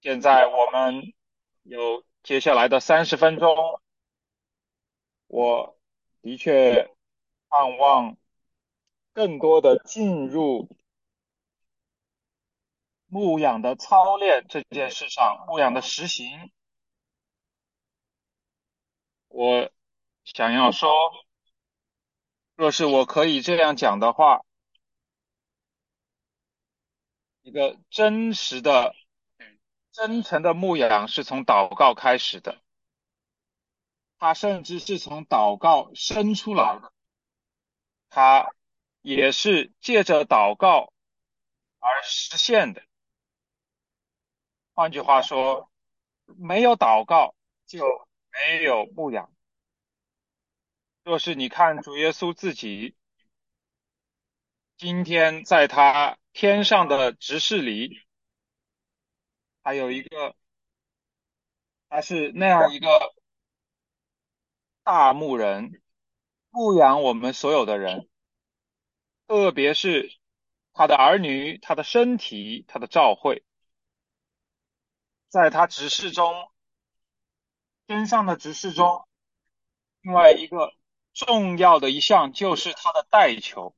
现在我们有接下来的30分钟，我的确盼望更多的进入牧养的操练这件事上，牧养的实行。我想要说，若是我可以这样讲的话，一个真实的、真诚的牧养是从祷告开始的，它甚至是从祷告生出来的，它也是借着祷告而实现的。换句话说，没有祷告就没有牧养。若是你看主耶稣自己，今天在他天上的执事里，还有一个，他是那样一个大牧人，牧养我们所有的人，特别是他的儿女、他的身体、他的教会，在他执事中，天上的执事中，另外一个重要的一项就是他的代求。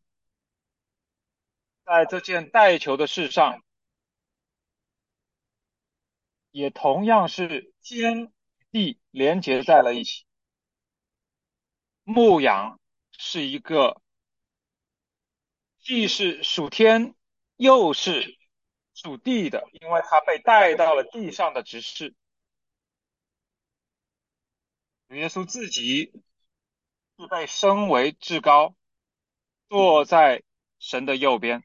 在这件代求的事上，也同样是天地连结在了一起。牧羊是一个既是属天又是属地的，因为它被带到了地上的执事。主耶稣自己是被升为至高，坐在神的右边，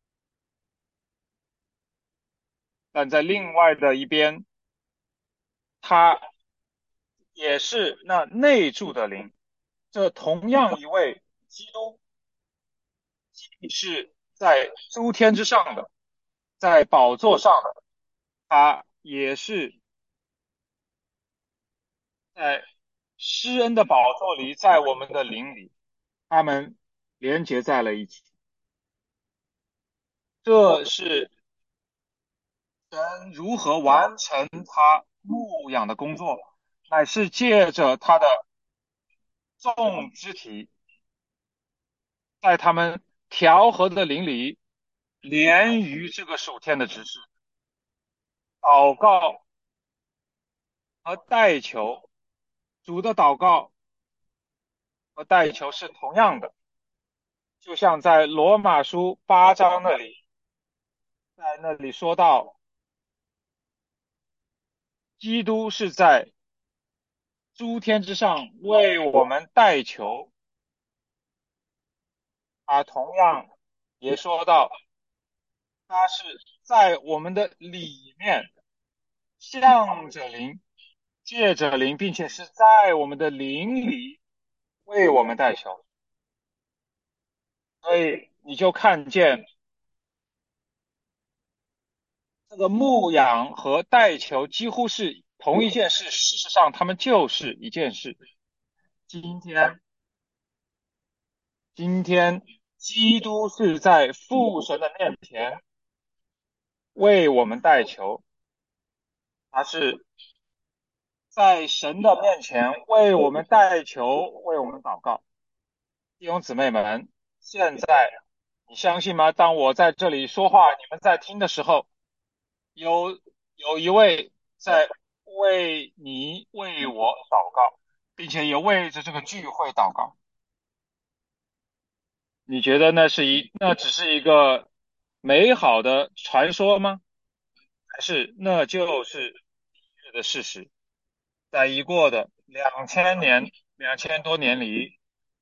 但在另外的一边，他也是那内住的灵。这同样一位基督，既是在诸天之上的，在宝座上的，他也是在施恩的宝座里，在我们的灵里，他们连结在了一起。这是神如何完成他牧养的工作，乃是借着他的众肢体，在他们调和的灵里，连于这个属天的执事。祷告和代求，主的祷告和代求是同样的，就像在罗马书8章那里，在那里说到，基督是在诸天之上为我们代求，啊，同样也说到，他是在我们的里面，向着灵，借着灵，并且是在我们的灵里为我们代求。所以你就看见这个牧养和代求几乎是同一件事，事实上他们就是一件事。今天，今天，基督是在父神的面前为我们代求，他是在神的面前为我们代求，为我们祷告。弟兄姊妹们，现在你相信吗？当我在这里说话，你们在听的时候，有有一位在为你为我祷告，并且也为着这个聚会祷告。你觉得那只是一个美好的传说吗？还是那就是历史的事实？在已过的2000年、2000多年里，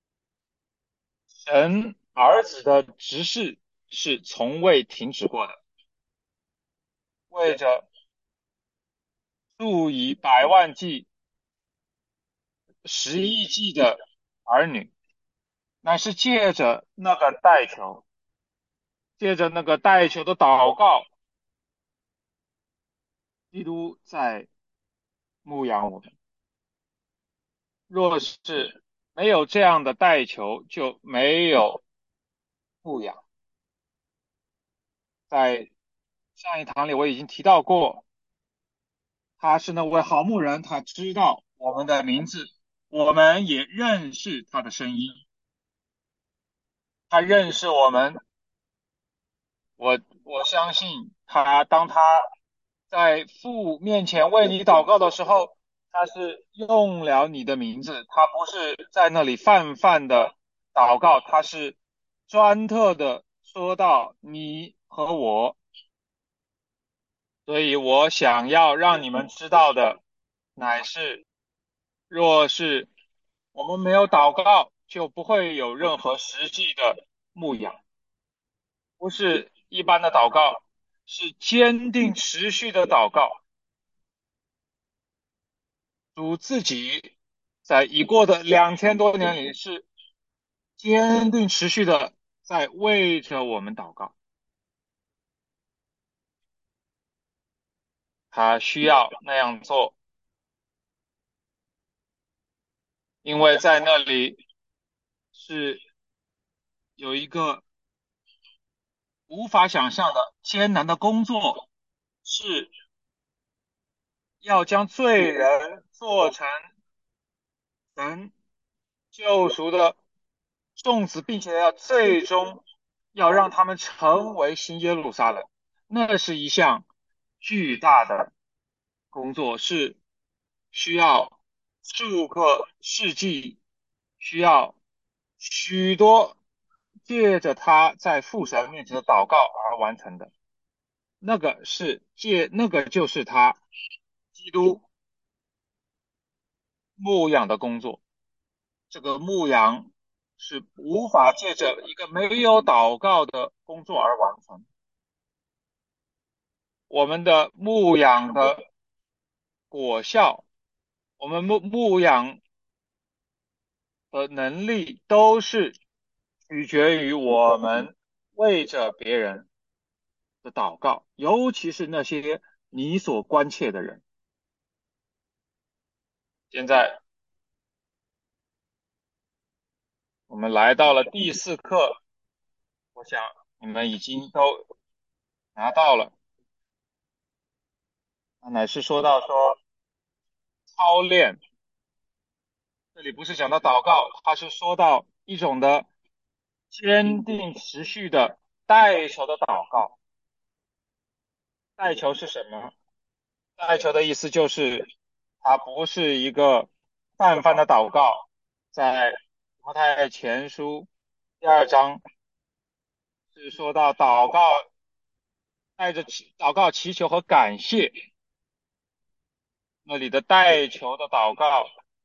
神儿子的执事是从未停止过的，为着数以百万计、10亿计的儿女，乃是借着那个代求，借着那个代求的祷告，基督在牧养我们。若是没有这样的代求，就没有牧养。在上一堂里我已经提到过， 他是那位好牧人，他知道我们的名字，我们也认识他的声音，他认识我们。我相信他，当他在父面前为你祷告的时候，他是用了你的名字，他不是在那里泛泛的祷告，他是专特的说到你和我。所以我想要让你们知道的，乃是若是我们没有祷告，就不会有任何实际的牧养，不是一般的祷告，是坚定持续的祷告。主自己在已过的2000多年里是坚定持续的在为着我们祷告，他需要那样做，因为在那里是有一个无法想象的艰难的工作，是要将罪人做成神救赎的众子，并且要最终要让他们成为新耶路撒冷。那是一项巨大的工作，是需要数个世纪，需要许多借着他在父神面前的祷告而完成的。那个就是他基督牧养的工作。这个牧羊是无法借着一个没有祷告的工作而完成。我们的牧养的果效，我们牧养的能力，都是取决于我们为着别人的祷告，尤其是那些你所关切的人。现在我们来到了第4课，我想你们已经都拿到了，那乃是说到说操练。这里不是讲到祷告，它是说到一种的坚定持续的代求的祷告。代求是什么？代求的意思就是，它不是一个泛泛的祷告。在马太前书第2章是说到祷告，带着祷告、祈求和感谢。那里的代求的祷告，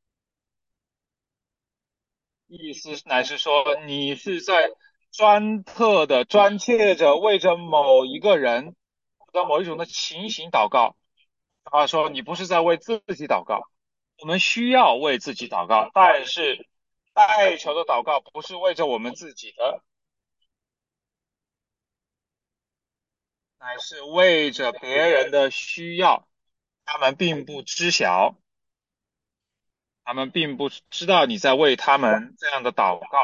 意思乃是说，你是在专特的、专切着为着某一个人或者某一种的情形祷告。说你不是在为自己祷告，我们需要为自己祷告，但是代求的祷告不是为着我们自己的，乃是为着别人的需要。他们并不知晓，他们并不知道你在为他们这样的祷告。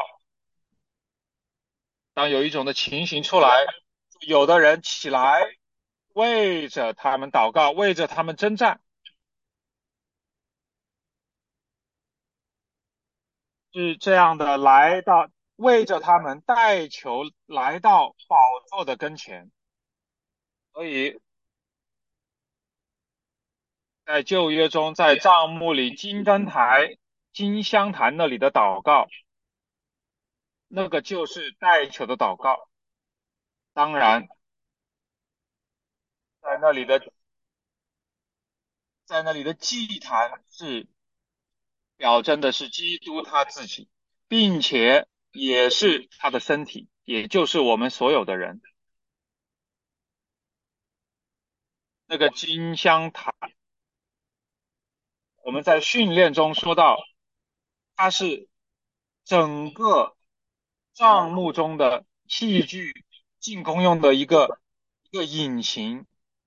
当有一种的情形出来，有的人起来为着他们祷告，为着他们征战，是这样的来到，为着他们代求来到宝座的跟前。所以在旧约中，在帐幕里金灯台、金香坛那里的祷告，那个就是代求的祷告。当然，在那里的祭坛是表征的是基督他自己，并且也是他的身体，也就是我们所有的人。那个金香坛，我们在训练中说到，它是整个账目中的器具进攻用的一个引擎。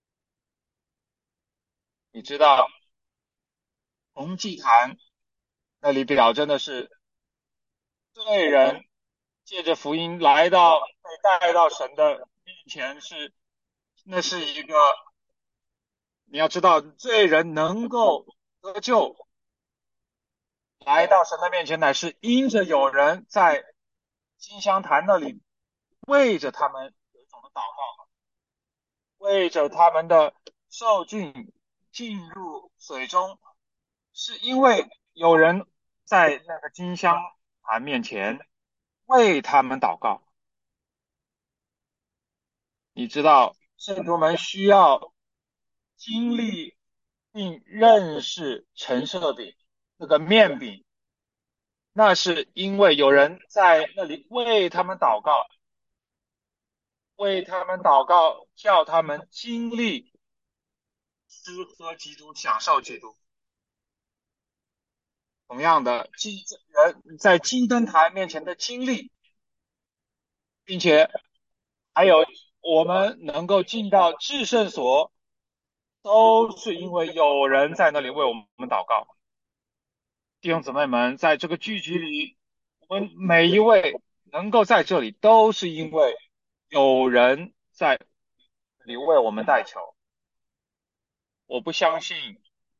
你知道，红祭坛那里表征的是罪人借着福音来到被带到神的面前，那是一个你要知道，罪人能够得救，来到神的面前，乃是因着有人在金香坛那里为着他们有一种的祷告，为着他们的受尽进入水中，是因为有人在那个金香坛面前为他们祷告。你知道，圣徒们需要经历并认识陈设饼这个面饼，那是因为有人在那里为他们祷告，为他们祷告，叫他们经历吃喝基督，享受基督。同样的，人在金灯台面前的经历，并且还有我们能够进到至圣所，都是因为有人在那里为我们祷告。弟兄姊妹们，在这个聚集里，我们每一位能够在这里，都是因为有人在这里为我们代求。我不相信，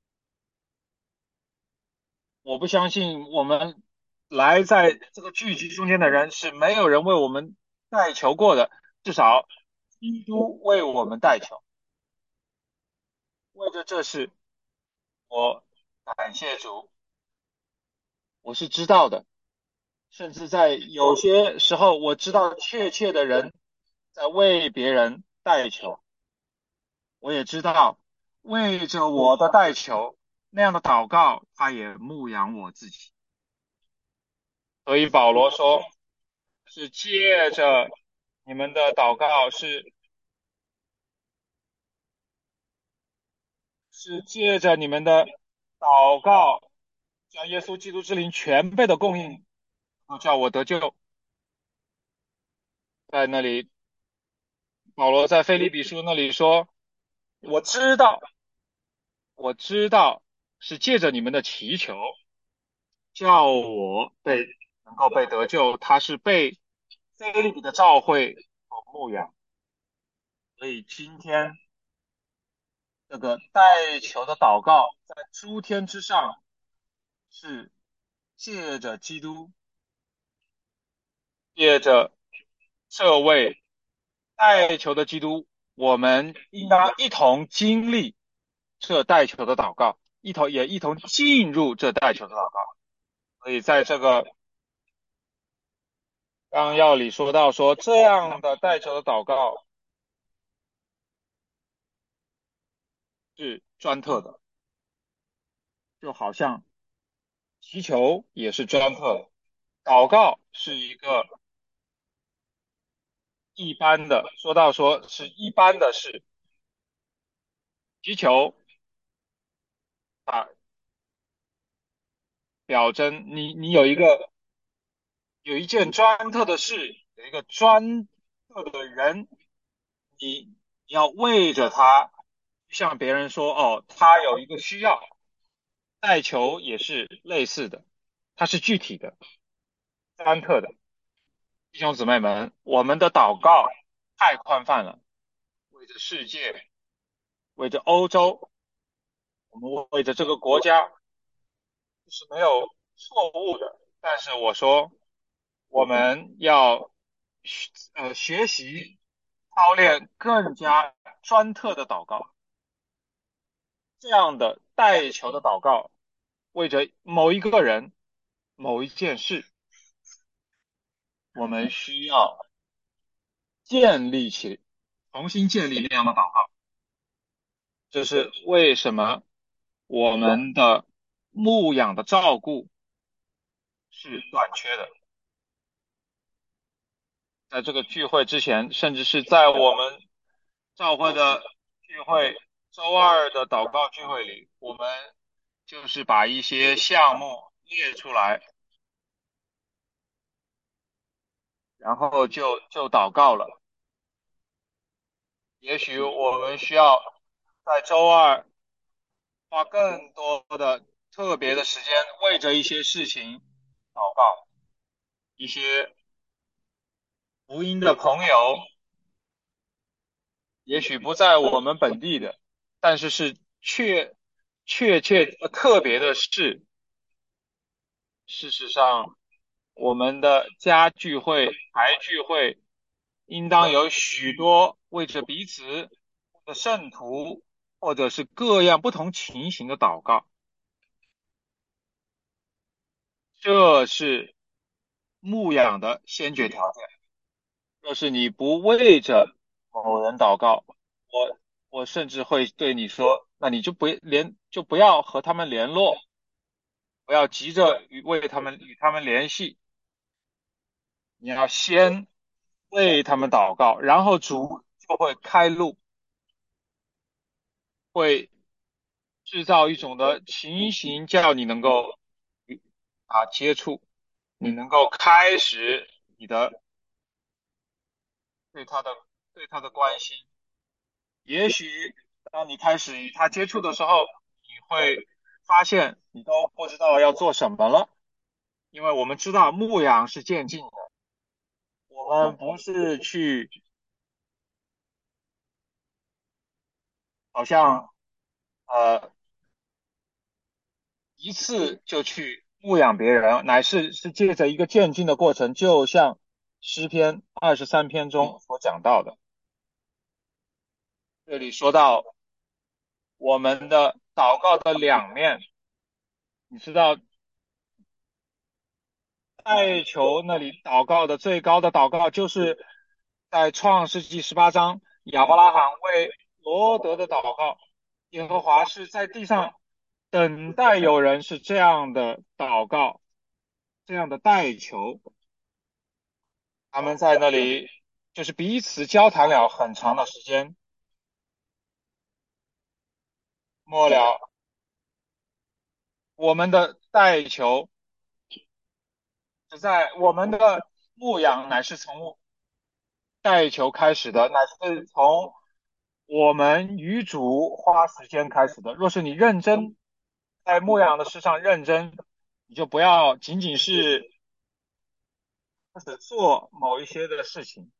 我不相信我们来在这个聚集中间的人是没有人为我们代求过的，至少基督为我们代求。为着这事，我感谢主，我是知道的。甚至在有些时候，我知道确切的人在为别人代求，我也知道为着我的代求那样的祷告，他也牧养我自己。所以保罗说，是借着你们的祷告，是借着你们的祷告，将耶稣基督之灵全备的供应，叫我得救。在那里，保罗在腓立比书那里说，我知道，我知道是借着你们的祈求，叫我能够被得救。他是被腓立比的召会所牧养，所以今天这个代求的祷告在诸天之上，是借着基督，借着这位代求的基督，我们应当一同经历这代求的祷告，一同进入这代求的祷告。所以在这个纲要里说到说，这样的代求的祷告是专特的，就好像祈求也是专特的，祷告是一个一般的，说到说是一般的事，祈求啊，表征你有一件专特的事，有一个专特的人，你要为着他向别人说，哦，他有一个需要，代求也是类似的，它是具体的、单特的。弟兄姊妹们，我们的祷告太宽泛了，为着世界，为着欧洲，我们为着这个国家是没有错误的。但是我说，我们要学习操练更加专特的祷告，这样的代求的祷告，为着某一个人、某一件事，我们需要建立起、重新建立那样的祷告。这是为什么我们的牧养的照顾是短缺的。在这个聚会之前，甚至是在我们教会的聚会，周二的祷告聚会里，我们就是把一些项目列出来，然后就祷告了。也许我们需要在周二花更多的特别的时间，为着一些事情祷告，一些福音的朋友，也许不在我们本地的，但是是确特别的是，事实上，我们的家聚会、牌聚会，应当有许多为着彼此的圣徒，或者是各样不同情形的祷告。这是牧养的先决条件。若是你不为着某人祷告，我我甚至会对你说，那你就不要和他们联络，不要急着与他们联系，你要先为他们祷告，然后主就会开路，会制造一种的情形，叫你能够与接触，你能够开始你的对他的关心。也许当你开始与他接触的时候，你会发现你都不知道要做什么了，因为我们知道牧养是渐进的，我们不是去好像呃一次就去牧养别人，乃是借着一个渐进的过程，就像诗篇23篇中所讲到的。这里说到我们的祷告的两面，你知道代求那里祷告的最高的祷告，就是在创世纪18章亚伯拉罕为罗德的祷告。耶和华是在地上等待有人是这样的祷告，这样的代求。他们在那里就是彼此交谈了很长的时间。末了，我们的代求是在我们的牧养乃是从代求开始的，乃是从我们与主花时间开始的。若是你认真在牧养的事上认真，你就不要仅仅是只做某一些的事情，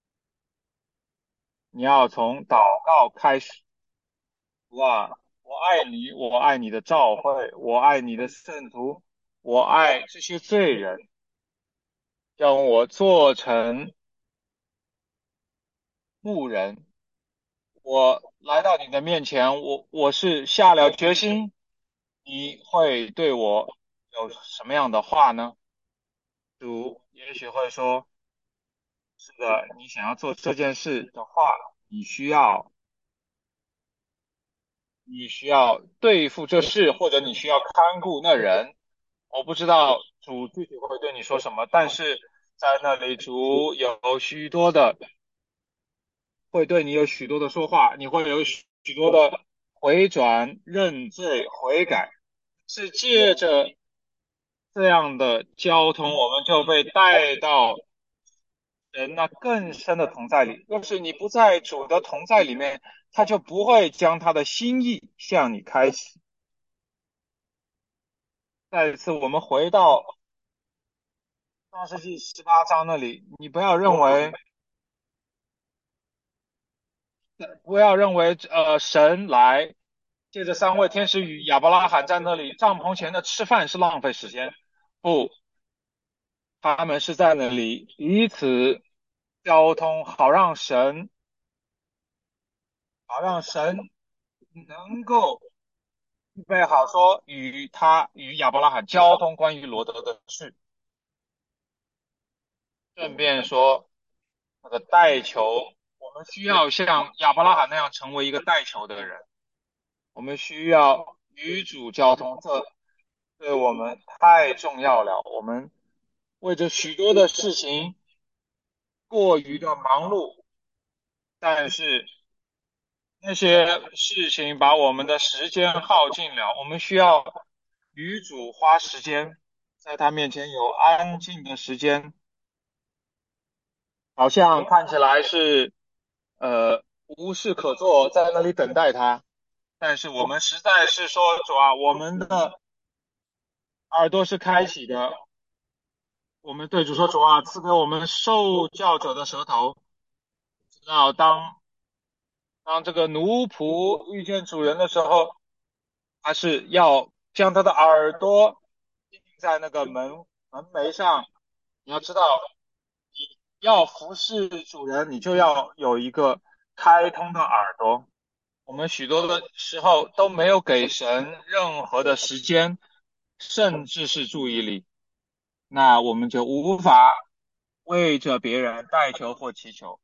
你要从祷告开始。哇，我爱你，我爱你的召会，我爱你的圣徒，我爱这些罪人，将我做成牧人。我来到你的面前，我是下了决心，你会对我有什么样的话呢？主也许会说，是的，你想要做这件事的话，你需要你需要对付这事，或者你需要看顾那人。我不知道主具体会对你说什么，但是在那里主有许多的会对你有许多的说话，你会有许多的回转、认罪、悔改，是借着这样的交通，我们就被带到人那更深的同在里。若是你不在主的同在里面，他就不会将他的心意向你开启。再一次，我们回到创世纪18章那里，你不要认为神来借着三位天使与亚伯拉罕在那里帐篷前的吃饭是浪费时间，不，他们是在那里彼此交通，好让神能够预备好说与亚伯拉罕交通关于罗德的事，顺便说那个代求，我们需要像亚伯拉罕那样成为一个代求的人。我们需要与主交通，这对我们太重要了。我们为着许多的事情过于的忙碌，但是那些事情把我们的时间耗尽了。我们需要与主花时间，在他面前有安静的时间，好像看起来是无事可做，在那里等待他。但是我们实在是说，主啊，我们的耳朵是开启的，我们对主说：“主啊，赐给我们受教者的舌头，知道当这个奴仆遇见主人的时候， 他是要将他的耳朵钉在那个门楣上。你要知道，你要服侍主人，你就要有一个开通的耳朵。我们许多的时候都没有给神任何的时间，甚至是注意力，那我们就无法为着别人代求或祈求。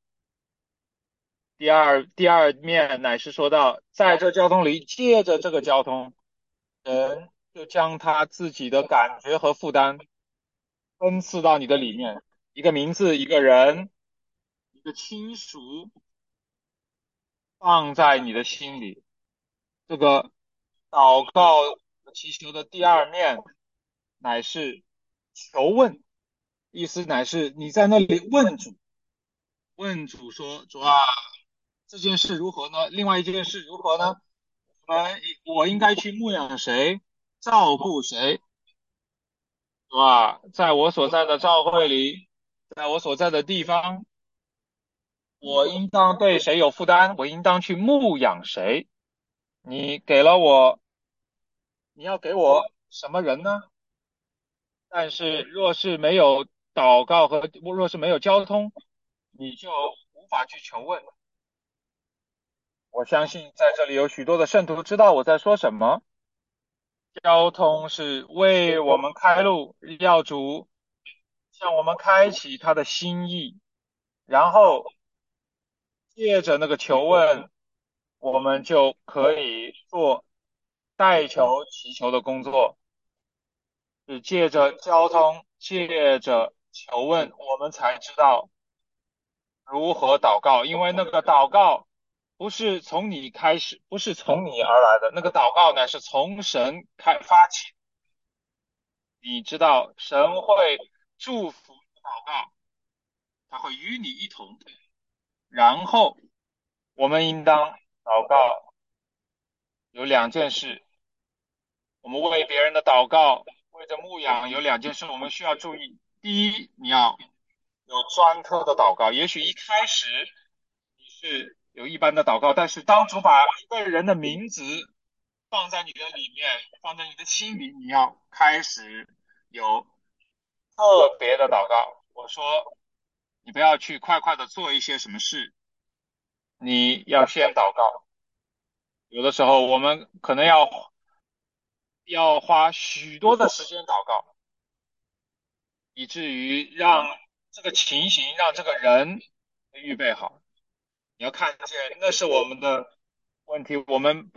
第二面乃是说到，在这交通里，借着这个交通，人就将他自己的感觉和负担分赐到你的里面，一个名字，一个人，一个亲属放在你的心里。这个祷告祈求的第二面乃是求问，意思乃是你在那里问主，问主说：主啊，这件事如何呢？另外一件事如何呢？我应该去牧养谁，照顾谁，是吧？在我所在的教会里，在我所在的地方，我应当对谁有负担？我应当去牧养谁？你给了我，你要给我什么人呢？但是若是没有祷告和若是没有交通，你就无法去求问。我相信在这里有许多的圣徒知道我在说什么。交通是为我们开路，要主向我们开启他的心意，然后借着那个求问，我们就可以做代求祈求的工作。是借着交通，借着求问，我们才知道如何祷告，因为那个祷告不是从你开始，不是从你而来的，那个祷告呢是从神发起。你知道神会祝福你的祷告，他会与你一同。然后我们应当祷告有两件事，我们为别人的祷告，为着牧养有两件事我们需要注意。第一，你要有专科的祷告，也许一开始你是有一般的祷告，但是当主把一个人的名字放在你的里面，放在你的心里，你要开始有特别的祷告。我说，你不要去快快的做一些什么事，你要先祷告。有的时候我们可能要花许多的时间祷告，以至于让这个情形，让这个人预备好。你要看见，那是我们的问题，我们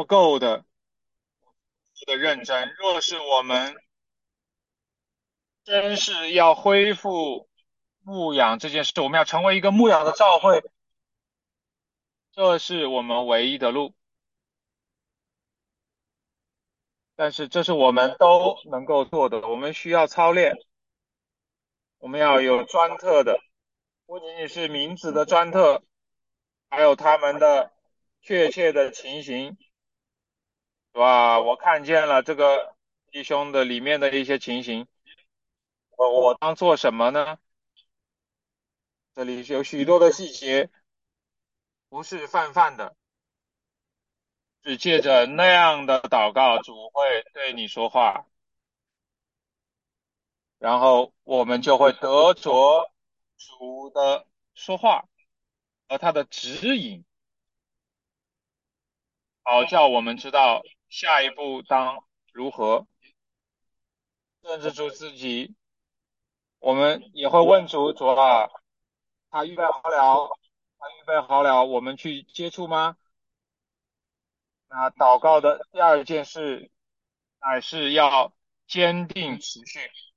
不够的认真。若是我们真是要恢复牧养这件事，我们要成为一个牧养的教会，这是我们唯一的路。但是这是我们都能够做的，我们需要操练，我们要有专特的，不仅仅是名词的专特，还有他们的确切的情形，是吧？我看见了这个弟兄的里面的一些情形，我当做什么呢？这里有许多的细节，不是泛泛的，是借着那样的祷告，主会对你说话，然后我们就会得着主的说话和他的指引，好叫我们知道下一步当如何。甚至主自己，我们也会问主啊，他预备好了，他预备好了，我们去接触吗？那祷告的第二件事，乃是要坚定持续。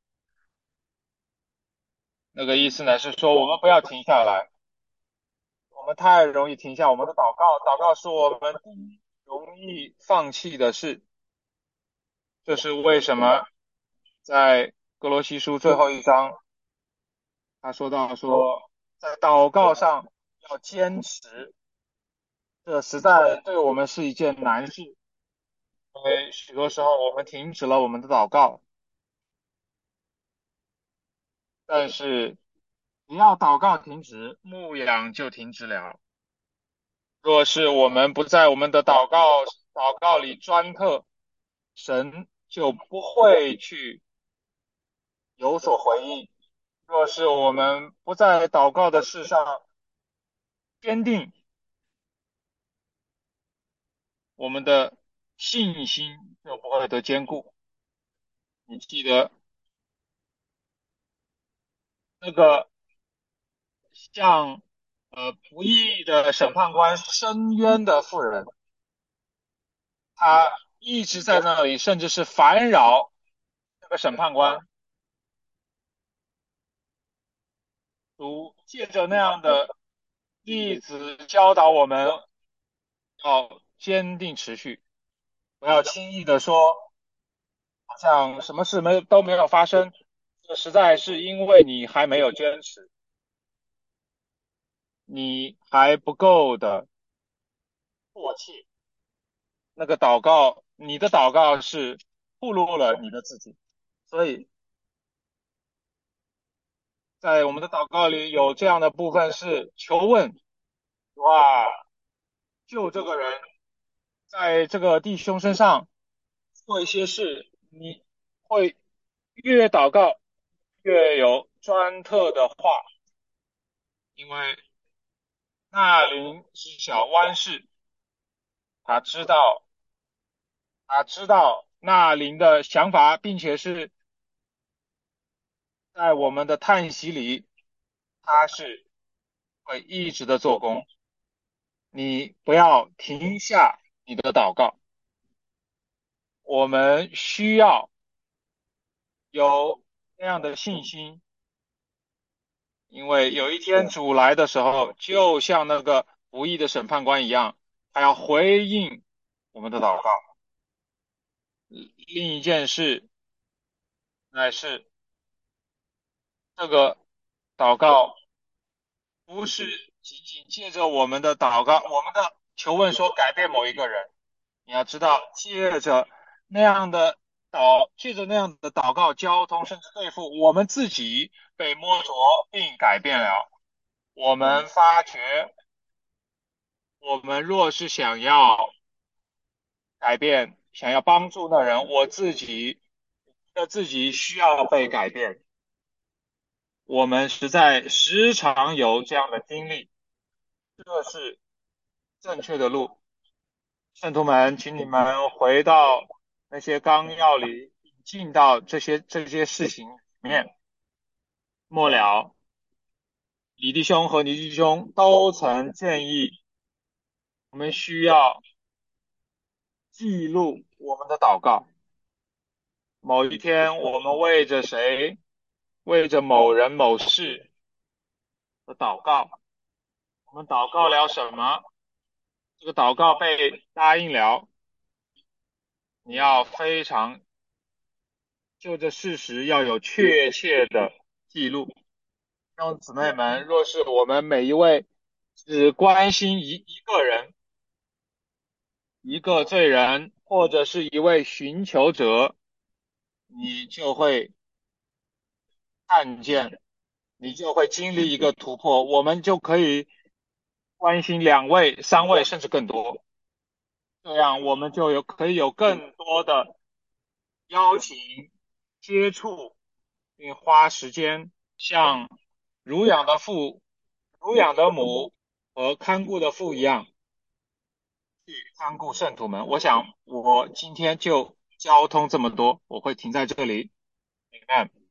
那个意思呢，是说我们不要停下来，我们太容易停下我们的祷告，祷告是我们容易放弃的事。这是为什么在哥罗西书最后一章，他说到说，在祷告上要坚持，这实在对我们是一件难事，因为许多时候我们停止了我们的祷告，但是只要祷告停止，牧养就停止了。若是我们不在我们的祷告里专特， 神就不会去有所回应。若是我们不在祷告的事上坚定，我们的信心就不会得坚固。你记得那个向不义的审判官申冤的妇人，他一直在那里，甚至是烦扰这个审判官。主借着那样的例子教导我们要坚定持续，不要轻易的说好像什么事没有发生，这实在是因为你还没有坚持，你还不够的迫切。那个祷告，你的祷告是暴露了你的自己，所以在我们的祷告里有这样的部分是求问，哇，救这个人，在这个弟兄身上做一些事，你会越祷告越有专特的话，因为那灵知晓万事，他知道那灵的想法，并且是在我们的叹息里，他是会一直的做工。你不要停下你的祷告，我们需要有这样的信心，因为有一天主来的时候，就像那个不义的审判官一样，他要回应我们的祷告。另一件事乃是这个祷告不是仅仅借着我们的祷告，我们的求问说改变某一个人。你要知道，借着那样的祷告交通，甚至对付我们自己被摸着并改变了。我们发觉，我们若是想要改变，想要帮助那人，我自己需要被改变。我们实在时常有这样的经历，这是正确的路。圣徒们，请你们回到那些纲要里，进到这些事情里面。末了，李弟兄和倪弟兄都曾建议我们需要记录我们的祷告。某一天，我们为着谁，为着某人某事的祷告，我们祷告了什么？这个祷告被答应了，你要非常就这事实要有确切的记录。弟兄姊妹们，若是我们每一位只关心一个人、一个罪人，或者是一位寻求者，你就会看见，你就会经历一个突破。我们就可以关心两位、三位，甚至更多。这样我们可以有更多的邀请、接触，并花时间像乳养的父、乳养的母和看顾的父一样去看顾圣徒们。我想我今天就交通这么多，我会停在这里。Amen。